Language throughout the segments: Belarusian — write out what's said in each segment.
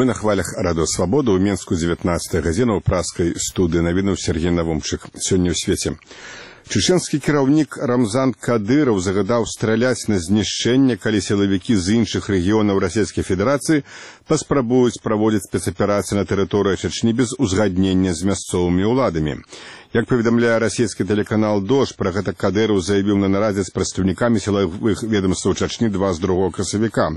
Вы на хвалях Радио Свобода. У Менску 19 гадзіна ў праскай студыі навінаў Сергей Навумчык. Сёння ў свеце. Чеченскі кіраўнік Рамзан Кадыров загадаў страляць на знішчэнне, калі сілавікі з іншых рэгіёнаў Расійскай Федэрацыі паспрабуюць праводзіць спецаперацыі на тэрыторыі Чачні без узгаднення з мясцовымі ўладамі. Як паведамляе расійскі тэлеканал «Дождь», пра гэта Кадыров заявіў на нарадзе з прадстаўнікамі сілавых ведомстваў Чачні 22 красавіка.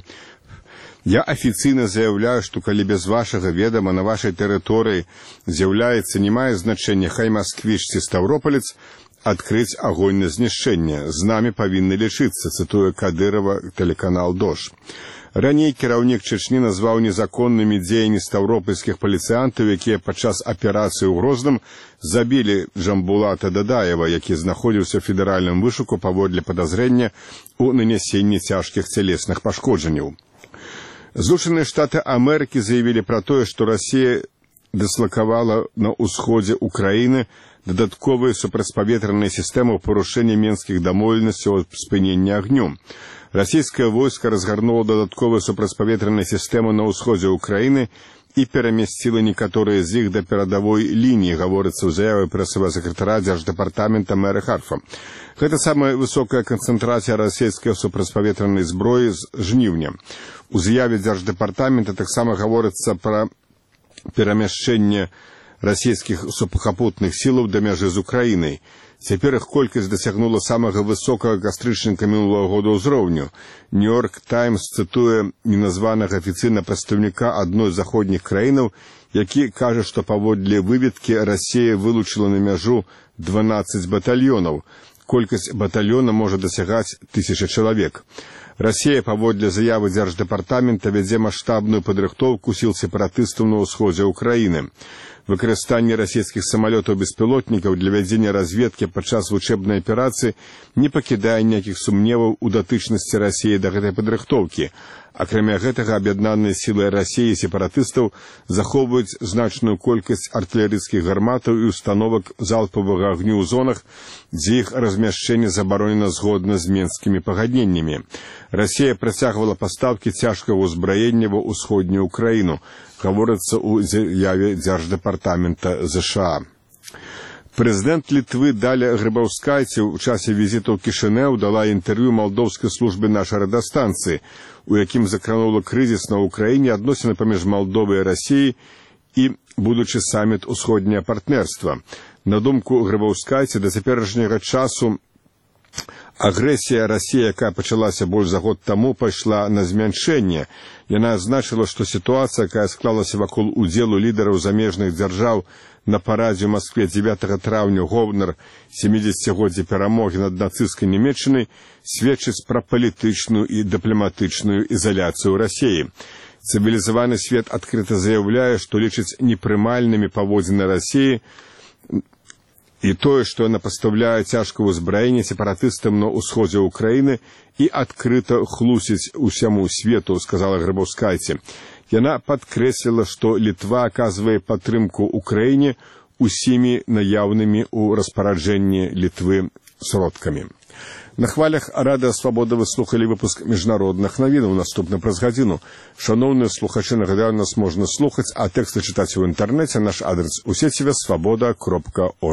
Я официально заявляю, что коли без вашего ведома на вашей территории з'является, не мае значения, хай москвич ці ставрополец, открыть огонь на знішчэнне. З нами повинны лечиться, цитуя Кадырова телеканал «Дождь». Раней кіраўнік Чечні назваў незаконнымі дзеянні ставропольскіх паліцыянтаў, якія падчас аперацыі ў Грозным забілі Джамбулата Дадаева, які знаходзіўся ў федэральным вышуку паводле падазрення ў нанясенні цяжкіх цялесных пашкоджанняў. Злучаныя Штаты Амерыкі заявілі пра тое, што Расія дыслакавала на ўсходзе Украіны дадатковыя супрацьпаветраныя сістэмы ў парушэнні менскіх дамоўленасцяў аб спыненні агню. Расійскае войска разгарнула дадатковыя супрацьпаветраныя сістэмы на ўсходзе Украіны і перамясціла некаторыя з іх да перадавой лініі, гаворыцца ў заяве прэсавага сакратара дзярждэпартамента мэра Харфа. Гэта самая высокая канцэнтрацыя расійскай супрацьпаветранай зброі з жніўня. У заяве дзярждэпартамента таксама гаворыцца пра перамяшчэнне расійскіх сухапутных сілаў да мяжы з Украінай. Цяпер іх колькасць дасягнула самага высокага кастрычніка мінулага года ўзроўню. Нью-Йорк Таймс цытуе неназванага афіцыйна прадстаўніка адной з заходніх краінаў, які кажа, што паводле выведкі Расія вылучыла на мяжу 12 батальёнаў. Колькасць батальёна можа дасягаць 1000 чалавек. Расія, паводле заявы дзярждэпартамента, вядзе маштабную падрыхтоўку сіл сепаратыстаў на ўсходзе Украіны. Выкарыстанне расійскіх самалётаў-беспілотнікаў для вядзення разведкі падчас вучэбнай аперацыі не пакідае ніякіх сумневаў у датычнасці Расіі да гэтай падрыхтоўкі. Акрамя гэтага, аб'яднаныя сілы Расіі і сепаратыстаў захоўваюць значную колькасць артылерыйскіх гарматаў і установак залпавага агню ў зонах, дзе іх размяшчэнне забаронена згодна з менскімі пагадненнямі. Расія працягвала пастаўкі цяжкага ўзбраення ва ўсходнюю Украіну, гаворыцца ў заяве дзярждэпартамента ЗША. Прэзідэнт Літвы Даля Грыбаўскайце ў часе візіту ў Кішынеў дала інтэрв'ю малдоўскай службе нашай радыёстанцыі, у якім закранула крызіс на Украіне, адносіны паміж Малдовай і Расіяй і будучы саміт усходняе партнерства. На думку Грыбаўскайце, да цяперашняга часу агрэсія Расіі, якая пачалася больш за год таму, пайшла на змяншэнне. Яна азначыла, што сітуацыя, якая склалася вакол удзелу лідараў замежных дзяржаў на парадзе ў Маскве 9 траўня гонар 70-годдзя перамогі над нацысцкай Нямецчынай, сведчыць пра палітычную і дыпламатычную ізаляцыю Расіі. Цывілізаваны свет адкрыта заяўляе, што лічыць непрымальнымі паводзіны Расіі і тое, што яна пастаўляе цяжкае ўзбраенне сепаратыстам на ўсходзе Украіны і адкрыта хлусіць усяму свету, сказала Грыбаўскайце. Яна падкрэсліла, што Літва аказвае падтрымку Украіне усімі наяўнымі ў распараджэнні Літвы сродкамі. На хвалях Радыё Свабода вы слухалі выпуск міжнародных навінаў. Наступна праз гадзіну. Шаноўныя слухачы, нагадаю, нас можна слухаць, а тэксты чытаць у інтэрнэце. Наш адрес у сеціве свабода.орг.